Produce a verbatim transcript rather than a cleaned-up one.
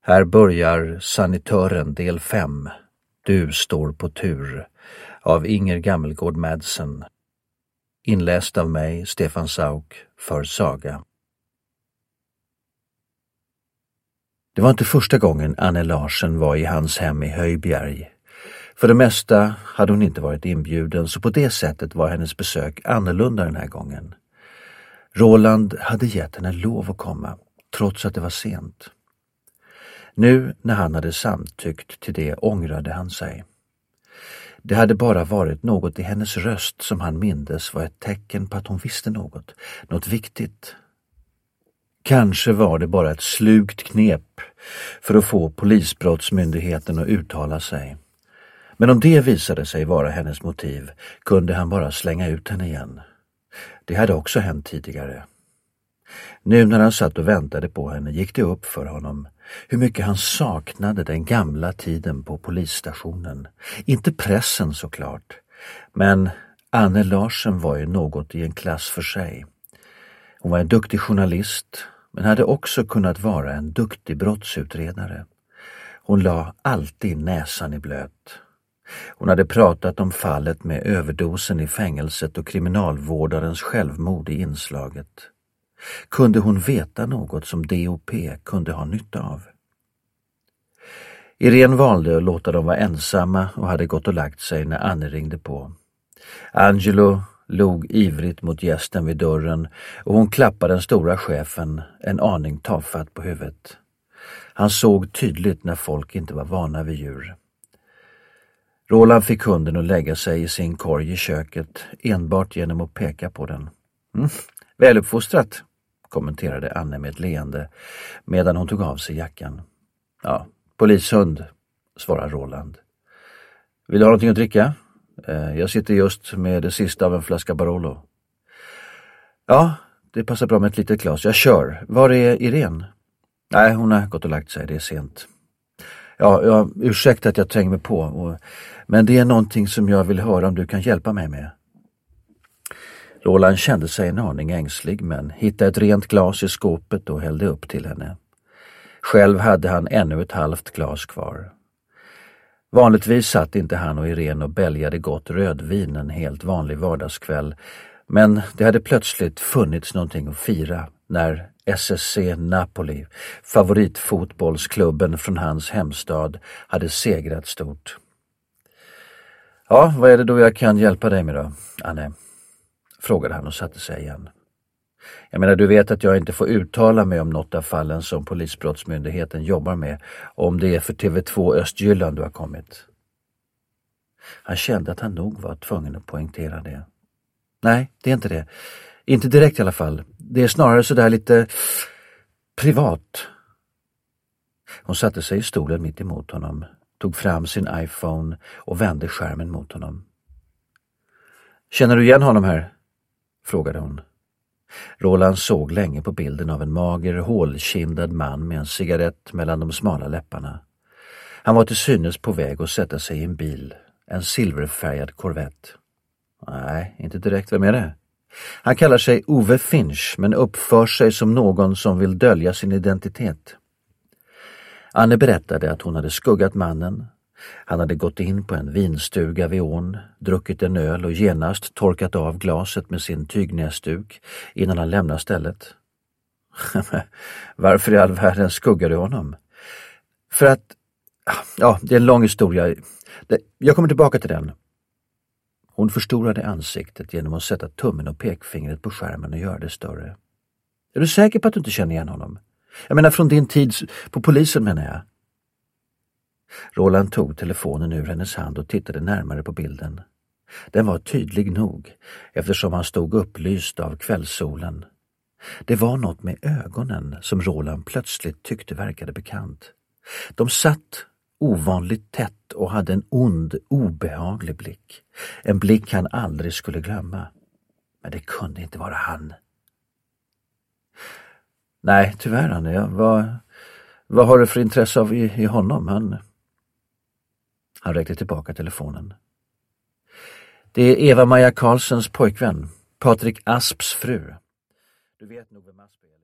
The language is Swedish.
Här börjar Sanitören del fem. Du står på tur. Av Inger Gammelgård Madsen. Inläst av mig, Stefan Sauk, för Saga. Det var inte första gången Anne Larsen var i hans hem i Höjbjerg. För det mesta hade hon inte varit inbjuden, så på det sättet var hennes besök annorlunda den här gången. Roland hade gett henne lov att komma, trots att det var sent. Nu när han hade samtyckt till det ångrade han sig. Det hade bara varit något i hennes röst som han mindes var ett tecken på att hon visste något, något viktigt. Kanske var det bara ett slugt knep för att få polisbrottsmyndigheten att uttala sig. Men om det visade sig vara hennes motiv kunde han bara slänga ut henne igen. Det hade också hänt tidigare. Nu när han satt och väntade på henne gick det upp för honom hur mycket han saknade den gamla tiden på polisstationen. Inte pressen såklart, men Anne Larsen var ju något i en klass för sig. Hon var en duktig journalist, men hade också kunnat vara en duktig brottsutredare. Hon la alltid näsan i blöt. Hon hade pratat om fallet med överdosen i fängelset och kriminalvårdarens självmord i inslaget. Kunde hon veta något som D O P kunde ha nytta av? Irene valde att låta dem vara ensamma och hade gått och lagt sig när Anne ringde på. Angelo log ivrigt mot gästen vid dörren och hon klappade den stora chefen en aning tafatt på huvudet. Han såg tydligt när folk inte var vana vid djur. Roland fick hunden att lägga sig i sin korg i köket enbart genom att peka på den. Mm, väluppfostrat, kommenterade Anne med ett leende medan hon tog av sig jackan. Ja, polishund, svarade Roland. Vill du ha någonting att dricka? Jag sitter just med det sista av en flaska Barolo. Ja, det passar bra med ett litet glas. Jag kör. Var är Irene? Nej, hon har gått och lagt sig. Det är sent. Ja, jag ursäkta att jag tränger mig på. Och, men det är någonting som jag vill höra om du kan hjälpa mig med. Roland kände sig en aning ängslig men hittade ett rent glas i skåpet och hällde upp till henne. Själv hade han ännu ett halvt glas kvar. Vanligtvis satt inte han och Irene och bälgade gott rödvin en helt vanlig vardagskväll, men det hade plötsligt funnits någonting att fira när S S C Napoli, favoritfotbollsklubben från hans hemstad, hade segrat stort. Ja, vad är det då jag kan hjälpa dig med då, Anne? Frågade han och satte sig igen. Jag menar, du vet att jag inte får uttala mig om något av fallen som polisbrottsmyndigheten jobbar med, om det är för T V två Östjylland du har kommit. Han kände att han nog var tvungen att poängtera det. Nej, det är inte det. Inte direkt i alla fall. Det är snarare så där lite privat. Hon satte sig i stolen mitt emot honom, tog fram sin iPhone och vände skärmen mot honom. Känner du igen honom här? Frågade hon. Roland såg länge på bilden av en mager, hålkindad man med en cigarett mellan de smala läpparna. Han var till synes på väg att sätta sig i en bil, en silverfärgad Corvette. Nej, inte direkt. Vem är det? Han kallar sig Ove Finch men uppför sig som någon som vill dölja sin identitet. Anne berättade att hon hade skuggat mannen. Han hade gått in på en vinstuga vid ån, druckit en öl och genast torkat av glaset med sin tygnäsduk innan han lämnade stället. Varför i all världen skuggar du honom? För att, ja, det är en lång historia. Jag kommer tillbaka till den. Hon förstorade ansiktet genom att sätta tummen och pekfingret på skärmen och göra det större. Är du säker på att du inte känner igen honom? Jag menar från din tid på polisen, menar jag. Roland tog telefonen ur hennes hand och tittade närmare på bilden. Den var tydlig nog eftersom han stod upplyst av kvällssolen. Det var något med ögonen som Roland plötsligt tyckte verkade bekant. De satt ovanligt tätt och hade en ond, obehaglig blick. En blick han aldrig skulle glömma. Men det kunde inte vara han. Nej, tyvärr, Anne. Jag, vad, vad har du för intresse av i, i honom? Han, han räckte tillbaka telefonen. Det är Eva-Maja Karlssons pojkvän, Patrik Asps fru. Du vet nog vem Asp är.